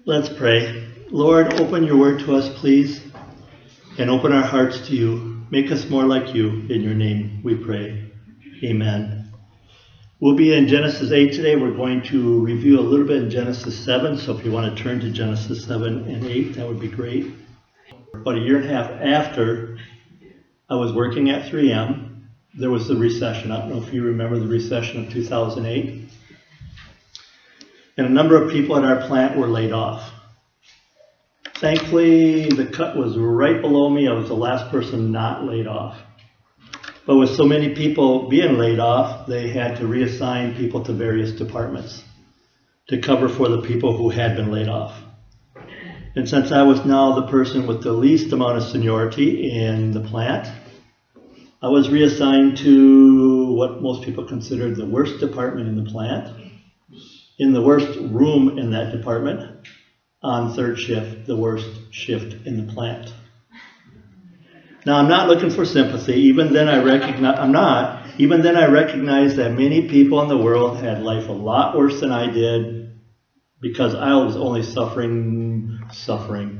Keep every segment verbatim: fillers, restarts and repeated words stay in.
Let's pray. Lord, open your word to us, please, and open our hearts to you. Make us more like you. In your name we pray. Amen. We'll be in Genesis eight today. We're going to review a little bit in Genesis seven, so if you want to turn to Genesis seven and eight, that would be great. About a year and a half after I was working at three M, there was the recession. I don't know if you remember the recession of two thousand eight. And a number of people at our plant were laid off. Thankfully, the cut was right below me. I was the last person not laid off. But with so many people being laid off, they had to reassign people to various departments to cover for the people who had been laid off. And since I was now the person with the least amount of seniority in the plant, I was reassigned to what most people considered the worst department in the plant, in the worst room in that department, on third shift, the worst shift in the plant. Now, I'm not looking for sympathy. Even then I recognize, I'm not, even then I recognize that many people in the world had life a lot worse than I did because I was only suffering, suffering,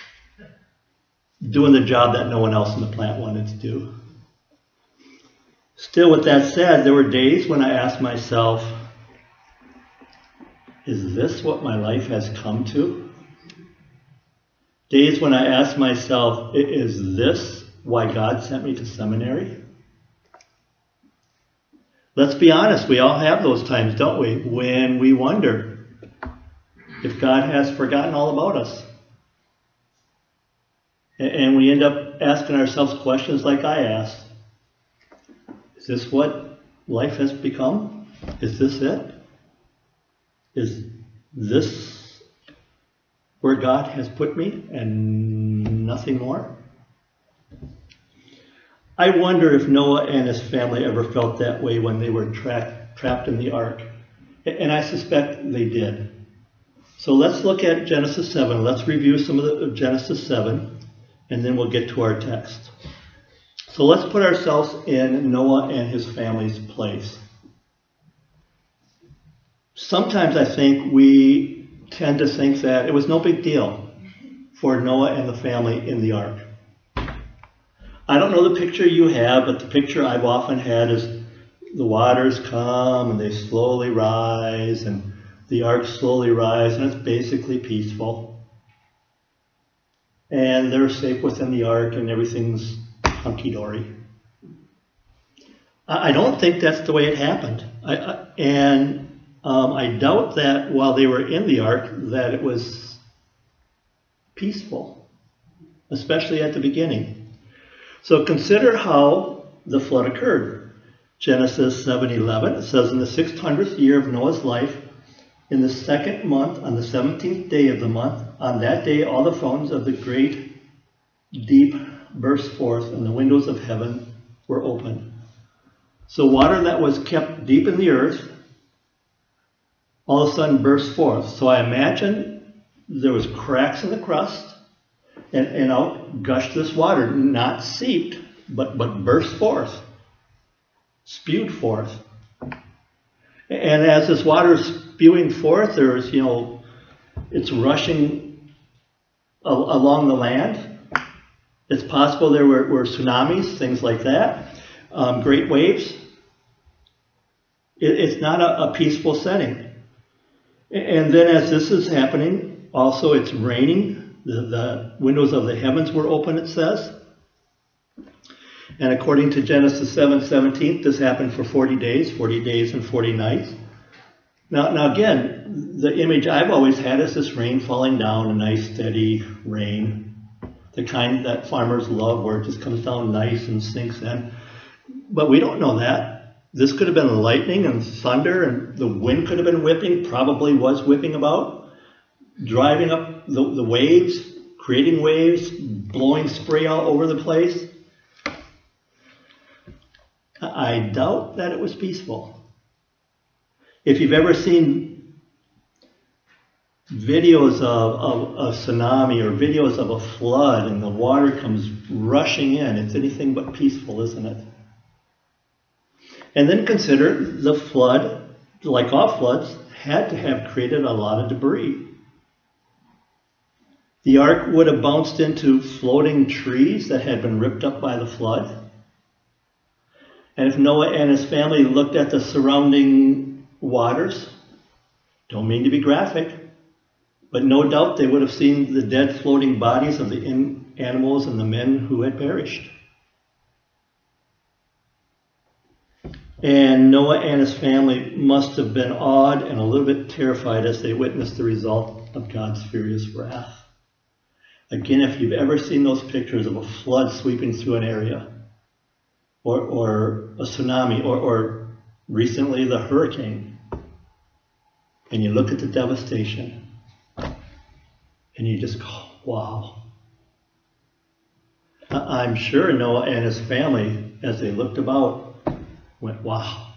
doing the job that no one else in the plant wanted to do. Still, with that said, there were days when I asked myself, is this what my life has come to? Days when I asked myself, is this why God sent me to seminary? Let's be honest, we all have those times, don't we? When we wonder if God has forgotten all about us. And we end up asking ourselves questions like I asked. Is this what life has become? Is this it? Is this where God has put me and nothing more? I wonder if Noah and his family ever felt that way when they were tra- trapped in the ark. And I suspect they did. So let's look at Genesis seven. Let's review some of the Genesis seven, and then we'll get to our text. So let's put ourselves in Noah and his family's place. Sometimes I think we tend to think that it was no big deal for Noah and the family in the ark. I don't know the picture you have, but the picture I've often had is the waters come and they slowly rise and the ark slowly rise, and it's basically peaceful. And they're safe within the ark and everything's hunky-dory. I don't think that's the way it happened. I, I, and Um, I doubt that while they were in the ark that it was peaceful, especially at the beginning. So consider how the flood occurred. Genesis seven eleven, it says, in the six hundredth year of Noah's life, in the second month, on the seventeenth day of the month, on that day all the fountains of the great deep burst forth, and the windows of heaven were opened. So water that was kept deep in the earth all of a sudden burst forth. So I imagine there was cracks in the crust, and, and out gushed this water, not seeped, but, but burst forth, spewed forth. And as this water is spewing forth, there's, you know, it's rushing a, along the land. It's possible there were, were tsunamis, things like that, um, great waves. It, it's not a, a peaceful setting. And then as this is happening, also it's raining. The, the windows of the heavens were open, it says. And according to Genesis seven seventeen, this happened for forty days, forty days and forty nights. Now, now again, the image I've always had is this rain falling down, a nice steady rain. The kind that farmers love where it just comes down nice and sinks in. But we don't know that. This could have been lightning and thunder, and the wind could have been whipping, probably was whipping about, driving up the, the waves, creating waves, blowing spray all over the place. I doubt that it was peaceful. If you've ever seen videos of, of a tsunami or videos of a flood and the water comes rushing in, it's anything but peaceful, isn't it? And then consider the flood, like all floods, had to have created a lot of debris. The ark would have bounced into floating trees that had been ripped up by the flood. And if Noah and his family looked at the surrounding waters, don't mean to be graphic, but no doubt they would have seen the dead floating bodies of the animals and the men who had perished. And Noah and his family must have been awed and a little bit terrified as they witnessed the result of God's furious wrath. Again, if you've ever seen those pictures of a flood sweeping through an area, or, or a tsunami, or, or recently the hurricane, and you look at the devastation, and you just go, wow. I'm sure Noah and his family, as they looked about, went, wow.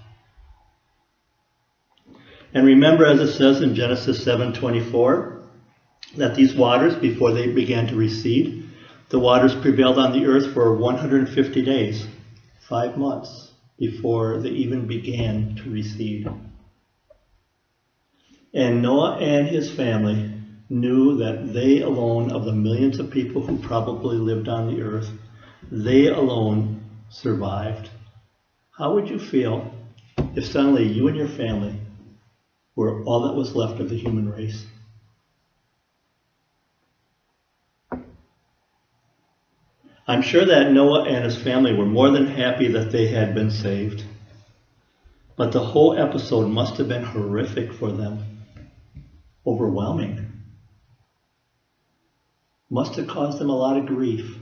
And remember, as it says in Genesis seven twenty-four, that these waters, before they began to recede, the waters prevailed on the earth for one hundred fifty days, five months, before they even began to recede. And Noah and his family knew that they alone, of the millions of people who probably lived on the earth, they alone survived. How would you feel if suddenly you and your family were all that was left of the human race? I'm sure that Noah and his family were more than happy that they had been saved. But the whole episode must have been horrific for them. Overwhelming. Must have caused them a lot of grief.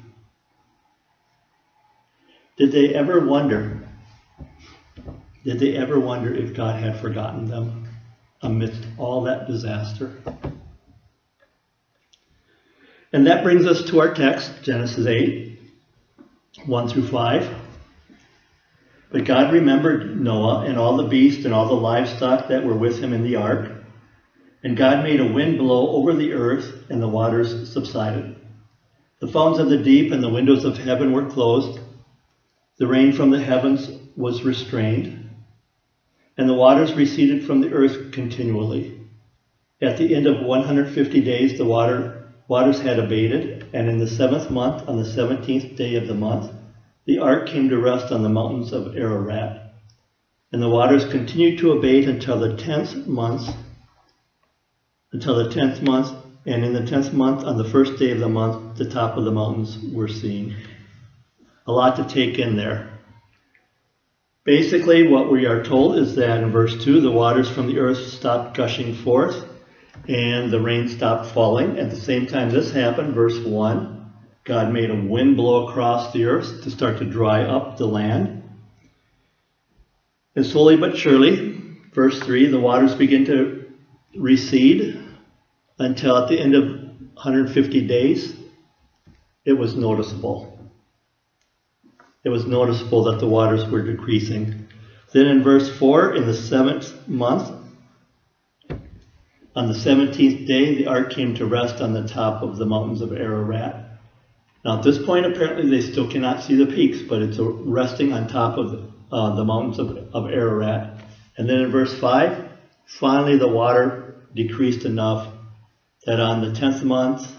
Did they ever wonder, did they ever wonder if God had forgotten them amidst all that disaster? And that brings us to our text, Genesis eight, one through five. But God remembered Noah and all the beasts and all the livestock that were with him in the ark. And God made a wind blow over the earth, and the waters subsided. The fountains of the deep and the windows of heaven were closed. The rain from the heavens was restrained, and the waters receded from the earth continually. At the end of one hundred fifty days, the water, waters had abated, and in the seventh month, on the seventeenth day of the month, the ark came to rest on the mountains of Ararat. And the waters continued to abate until the tenth month, until the tenth month, and in the tenth month, on the first day of the month, the top of the mountains were seen. A lot to take in there. Basically, what we are told is that in verse two, the waters from the earth stopped gushing forth, and the rain stopped falling. At the same time this happened, verse one, God made a wind blow across the earth to start to dry up the land. And slowly but surely, verse three, the waters begin to recede until at the end of one hundred fifty days, it was noticeable. It was noticeable that the waters were decreasing. Then in verse four, in the seventh month, on the seventeenth day, the ark came to rest on the top of the mountains of Ararat. Now at this point, apparently they still cannot see the peaks, but it's resting on top of uh, the mountains of, of Ararat. And then in verse five, finally the water decreased enough that on the tenth month,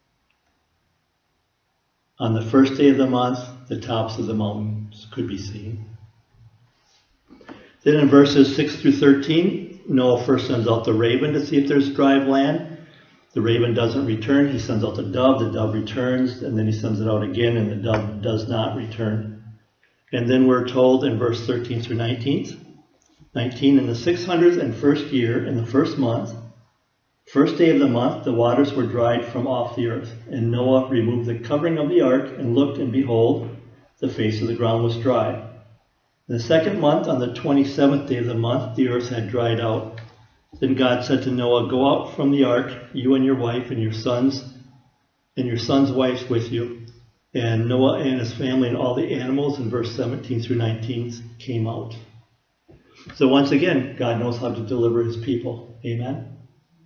on the first day of the month, the tops of the mountains could be seen. Then in verses six through thirteen, Noah first sends out the raven to see if there's dry land. The raven doesn't return. He sends out the dove. The dove returns, and then he sends it out again, and the dove does not return. And then we're told in verse thirteen through nineteen, nineteen, in the six hundred and first year, in the first month, first day of the month, the waters were dried from off the earth. And Noah removed the covering of the ark and looked, and behold, the face of the ground was dry. In the second month, on the twenty-seventh day of the month, the earth had dried out. Then God said to Noah, go out from the ark, you and your wife and your sons, and your sons' wives with you. And Noah and his family and all the animals, in verse seventeen through nineteen, came out. So once again, God knows how to deliver his people. Amen?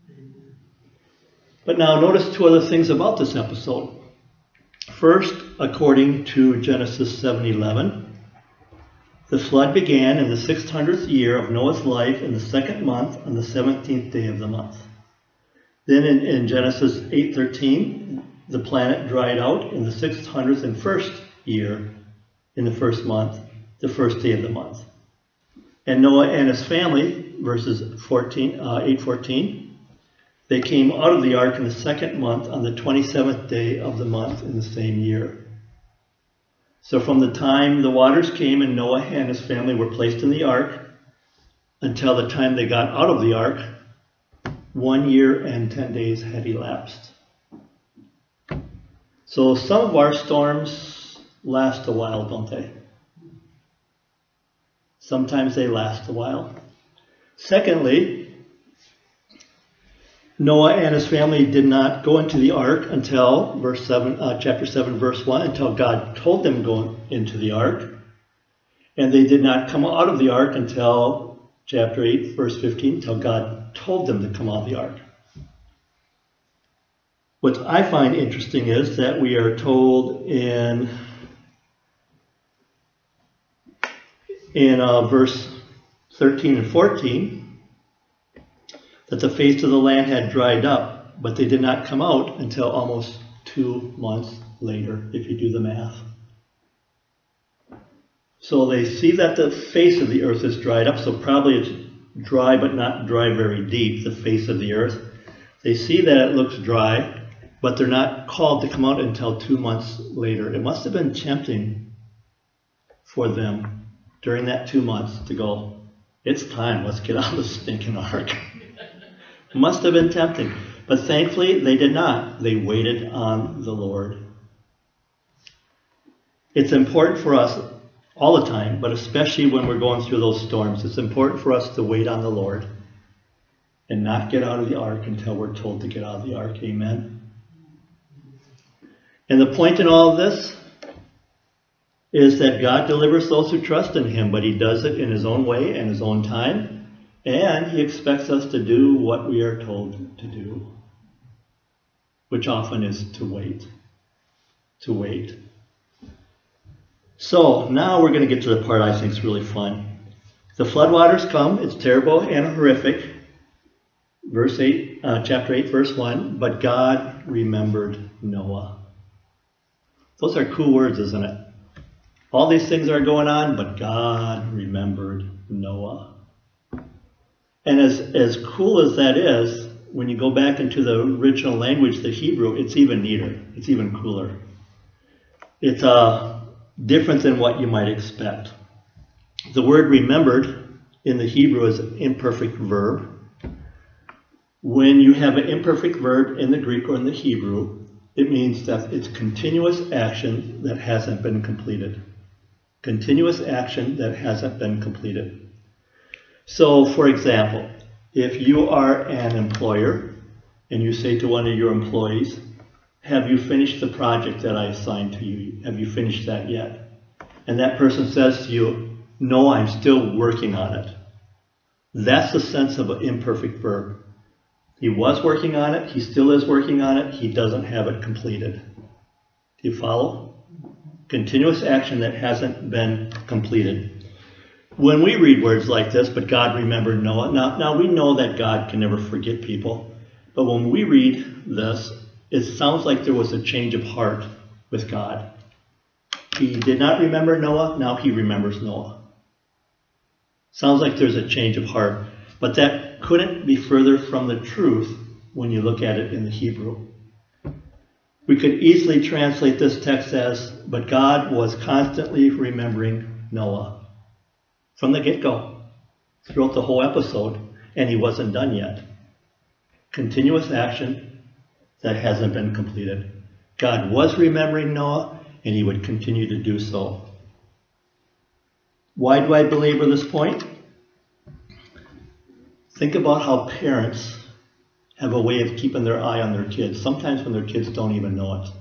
But now notice two other things about this episode. First, according to Genesis seven eleven, the flood began in the six hundredth year of Noah's life in the second month on the seventeenth day of the month. Then in, in Genesis eight thirteen, the planet dried out in the six hundred first year, in the first month, the first day of the month. And Noah and his family, verses fourteen, uh, eight fourteen, they came out of the ark in the second month on the twenty-seventh day of the month in the same year. So from the time the waters came and Noah and his family were placed in the ark until the time they got out of the ark, one year and ten days had elapsed. So some of our storms last a while, don't they? Sometimes they last a while. Secondly, Noah and his family did not go into the ark until verse seven, uh, chapter seven, verse one, until God told them to go into the ark. And they did not come out of the ark until chapter eight, verse fifteen, until God told them to come out of the ark. What I find interesting is that we are told in, in uh, verse thirteen and fourteen that the face of the land had dried up, but they did not come out until almost two months later, if you do the math. So they see that the face of the earth is dried up, so probably it's dry but not dry very deep, the face of the earth. They see that it looks dry, but they're not called to come out until two months later. It must have been tempting for them during that two months to go, it's time, let's get out of the stinking ark. It must have been tempting. But thankfully, they did not. They waited on the Lord. It's important for us all the time, but especially when we're going through those storms, it's important for us to wait on the Lord and not get out of the ark until we're told to get out of the ark. Amen. And the point in all of this is that God delivers those who trust in him, but he does it in his own way and his own time, and he expects us to do what we are told to do, which often is to wait, to wait. So now we're going to get to the part I think is really fun. The floodwaters come, it's terrible and horrific. Verse eight, uh, chapter eight, verse one, but God remembered Noah. Those are cool words, isn't it? All these things are going on, but God remembered Noah. And as, as cool as that is, when you go back into the original language, the Hebrew, it's even neater. It's even cooler. It's uh, different than what you might expect. The word remembered in the Hebrew is an imperfect verb. When you have an imperfect verb in the Greek or in the Hebrew, it means that it's continuous action that hasn't been completed. Continuous action that hasn't been completed. So, for example, if you are an employer and you say to one of your employees, have you finished the project that I assigned to you? Have you finished that yet? And that person says to you, no, I'm still working on it. That's the sense of an imperfect verb. He was working on it. He still is working on it. He doesn't have it completed. Do you follow? Continuous action that hasn't been completed. When we read words like this, but God remembered Noah. Now, now we know that God can never forget people. But when we read this, it sounds like there was a change of heart with God. He did not remember Noah. Now he remembers Noah. Sounds like there's a change of heart. But that couldn't be further from the truth when you look at it in the Hebrew. We could easily translate this text as, but God was constantly remembering Noah. From the get-go, throughout the whole episode, and he wasn't done yet. Continuous action that hasn't been completed. God was remembering Noah, and he would continue to do so. Why do I belabor this point? Think about how parents have a way of keeping their eye on their kids, sometimes when their kids don't even know it.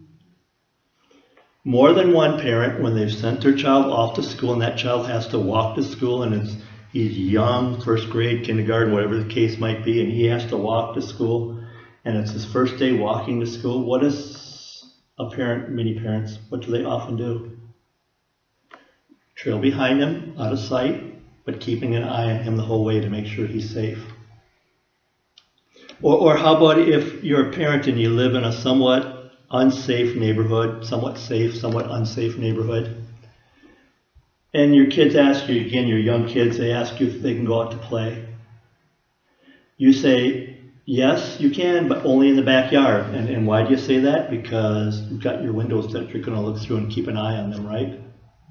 More than one parent, when they've sent their child off to school and that child has to walk to school and it's, he's young, first grade, kindergarten, whatever the case might be, and he has to walk to school and it's his first day walking to school, what does a parent, many parents, what do they often do? Trail behind him, out of sight, but keeping an eye on him the whole way to make sure he's safe. Or, or how about if you're a parent and you live in a somewhat unsafe neighborhood, somewhat safe, somewhat unsafe neighborhood. And your kids ask you, again, your young kids, they ask you if they can go out to play. You say, yes, you can, but only in the backyard. And, and why do you say that? Because you've got your windows that you're going to look through and keep an eye on them, right?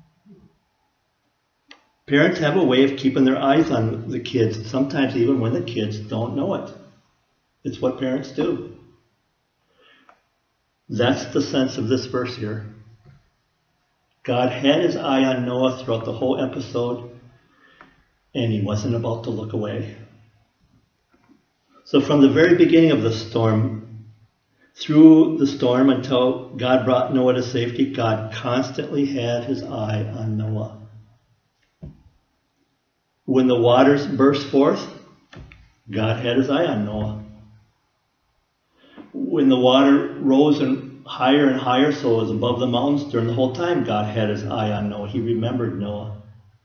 Parents have a way of keeping their eyes on the kids, sometimes even when the kids don't know it. It's what parents do. That's the sense of this verse here. God had his eye on Noah throughout the whole episode, and he wasn't about to look away. So from the very beginning of the storm, through the storm until God brought Noah to safety, God constantly had his eye on Noah. When the waters burst forth, God had his eye on Noah. When the water rose and higher and higher, so it was above the mountains, during the whole time, God had his eye on Noah. He remembered Noah.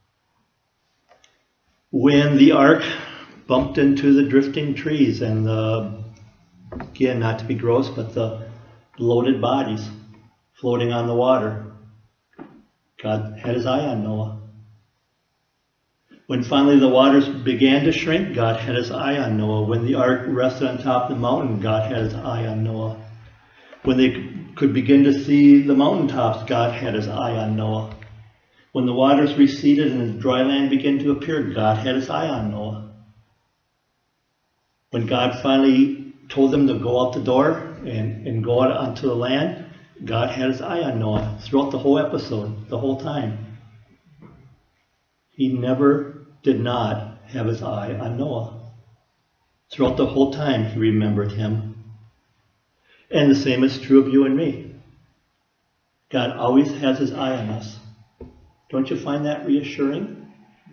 When the ark bumped into the drifting trees and the, again, not to be gross, but the bloated bodies floating on the water, God had his eye on Noah. When finally the waters began to shrink, God had his eye on Noah. When the ark rested on top of the mountain, God had his eye on Noah. When they could begin to see the mountaintops, God had his eye on Noah. When the waters receded and the dry land began to appear, God had his eye on Noah. When God finally told them to go out the door and, and go out onto the land, God had his eye on Noah throughout the whole episode, the whole time. He never did not have his eye on Noah. Throughout the whole time, he remembered him. And the same is true of you and me. God always has his eye on us. Don't you find that reassuring?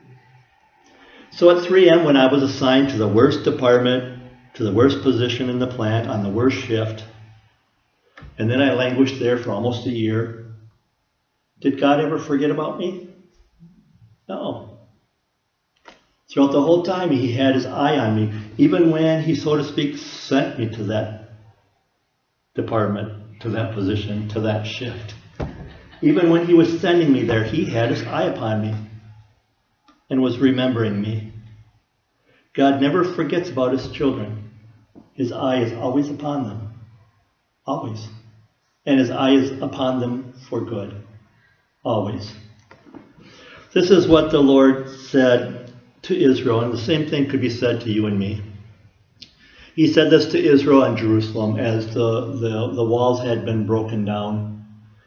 So at three M, when I was assigned to the worst department, to the worst position in the plant, on the worst shift, and then I languished there for almost a year, did God ever forget about me? No. Throughout the whole time, he had his eye on me, even when he, so to speak, sent me to that department, to that position, to that shift. Even when he was sending me there, he had his eye upon me and was remembering me. God never forgets about his children. His eye is always upon them. Always. And his eye is upon them for good. Always. This is what the Lord said to Israel, and the same thing could be said to you and me. He said this to Israel and Jerusalem as the, the, the walls had been broken down.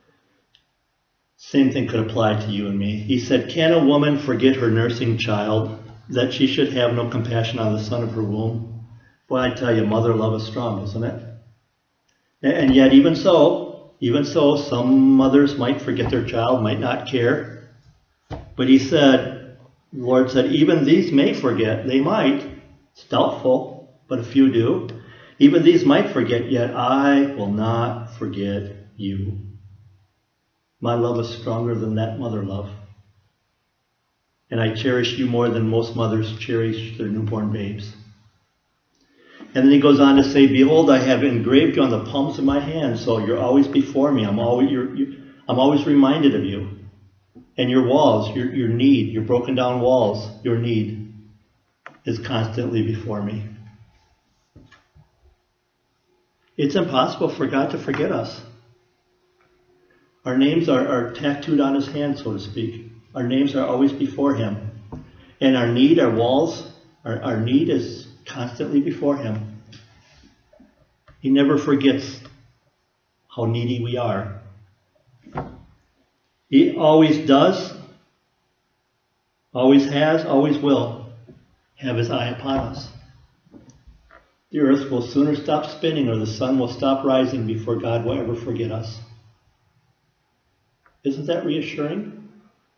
Same thing could apply to you and me. He said, can a woman forget her nursing child, that she should have no compassion on the son of her womb? Boy, I tell you, mother love is strong, isn't it? And yet even so, even so, some mothers might forget their child, might not care. But he said, the Lord said, even these may forget. They might. It's doubtful, but a few do. Even these might forget, yet I will not forget you. My love is stronger than that mother love. And I cherish you more than most mothers cherish their newborn babes. And then he goes on to say, behold, I have engraved you on the palms of my hands, so you're always before me. I'm always, you're, you, I'm always reminded of you. And your walls, your, your need, your broken down walls, your need is constantly before me. It's impossible for God to forget us. Our names are, are tattooed on his hand, so to speak. Our names are always before him. And our need, our walls, our, our need is constantly before him. He never forgets how needy we are. He always does, always has, always will have his eye upon us. The earth will sooner stop spinning or the sun will stop rising before God will ever forget us. Isn't that reassuring?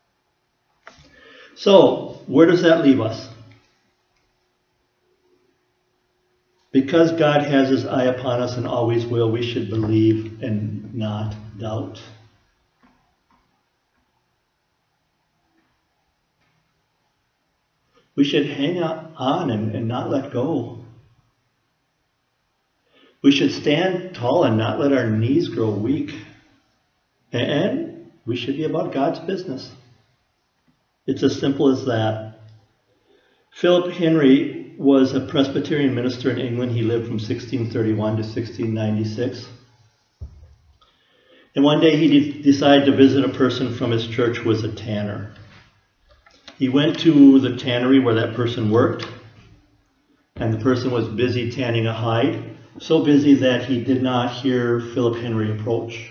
So, where does that leave us? Because God has his eye upon us and always will, we should believe and not doubt. We should hang on and, and not let go. We should stand tall and not let our knees grow weak. And we should be about God's business. It's as simple as that. Philip Henry was a Presbyterian minister in England. He lived from sixteen thirty-one to sixteen ninety-six. And one day he de- decided to visit a person from his church who was a tanner. He went to the tannery where that person worked, and the person was busy tanning a hide, so busy that he did not hear Philip Henry approach.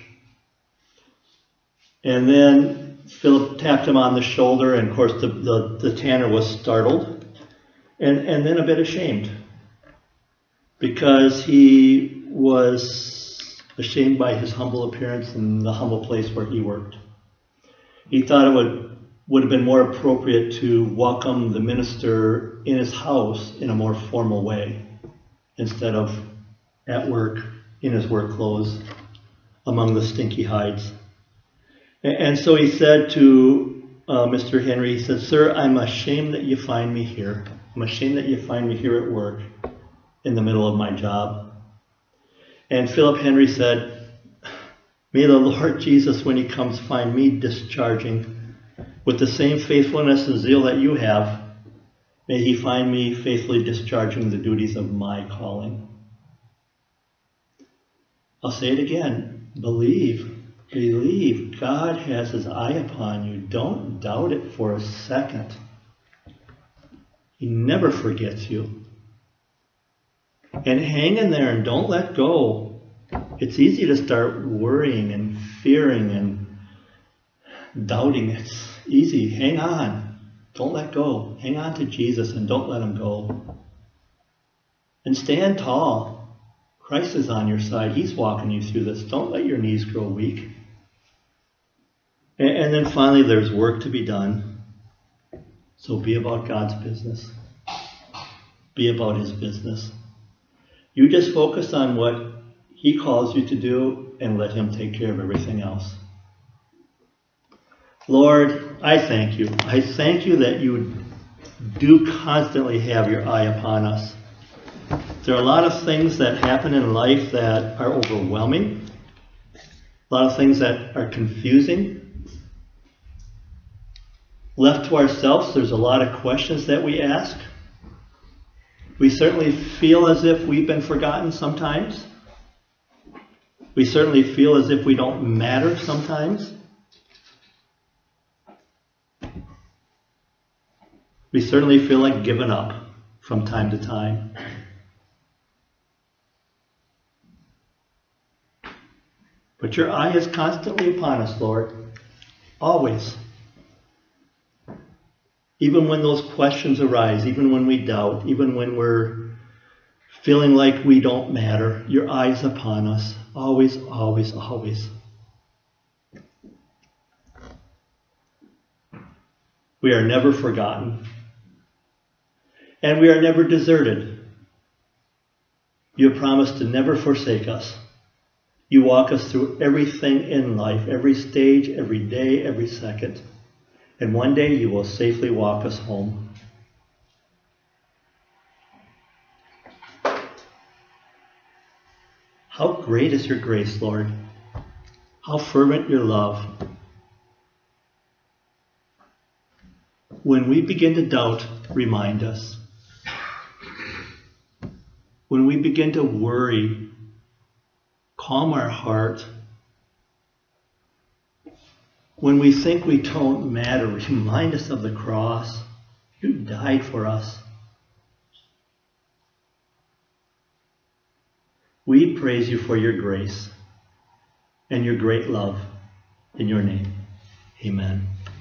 And then Philip tapped him on the shoulder, and of course the, the, the tanner was startled and, and then a bit ashamed, because he was ashamed by his humble appearance in the humble place where he worked. He thought it would, would have been more appropriate to welcome the minister in his house in a more formal way, instead of at work in his work clothes among the stinky hides. And so he said to uh, Mister Henry, he said, "Sir, I'm ashamed that you find me here. I'm ashamed that you find me here at work in the middle of my job." And Philip Henry said, "May the Lord Jesus, when he comes, find me discharging with the same faithfulness and zeal that you have. May he find me faithfully discharging the duties of my calling." I'll say it again. Believe. Believe. God has his eye upon you. Don't doubt it for a second. He never forgets you. And hang in there and don't let go. It's easy to start worrying and fearing and doubting. It's easy. Hang on. Don't let go. Hang on to Jesus and don't let him go. And stand tall. Christ is on your side. He's walking you through this. Don't let your knees grow weak. And then finally, there's work to be done. So be about God's business. Be about his business. You just focus on what he calls you to do and let him take care of everything else. Lord, I thank you. I thank you that you do constantly have your eye upon us. There are a lot of things that happen in life that are overwhelming. A lot of things that are confusing. Left to ourselves, there's a lot of questions that we ask. We certainly feel as if we've been forgotten sometimes. We certainly feel as if we don't matter sometimes. We certainly feel like giving up from time to time. But your eye is constantly upon us, Lord. Always. Even when those questions arise, even when we doubt, even when we're feeling like we don't matter, your eye is upon us. Always, always, always. We are never forgotten. And we are never deserted. You have promised to never forsake us. You walk us through everything in life, every stage, every day, every second. And one day you will safely walk us home. How great is your grace, Lord. How fervent your love. When we begin to doubt, remind us. When we begin to worry, calm our heart. When we think we don't matter, remind us of the cross. You died for us. We praise you for your grace and your great love. In your name, amen.